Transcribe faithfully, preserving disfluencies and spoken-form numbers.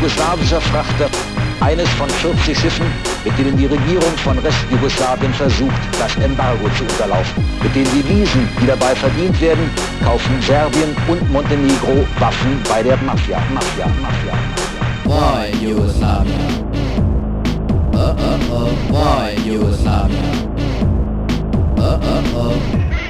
jugoslawischer Frachter, eines von vierzig Schiffen, mit denen die Regierung von Restjugoslawien versucht, das Embargo zu unterlaufen. Mit den Devisen, die dabei verdient werden, kaufen Serbien und Montenegro Waffen bei der Mafia, Mafia, Mafia, Mafia. Why Yugoslavia? Uh, uh, uh, why Yugoslavia? Uh, uh, uh.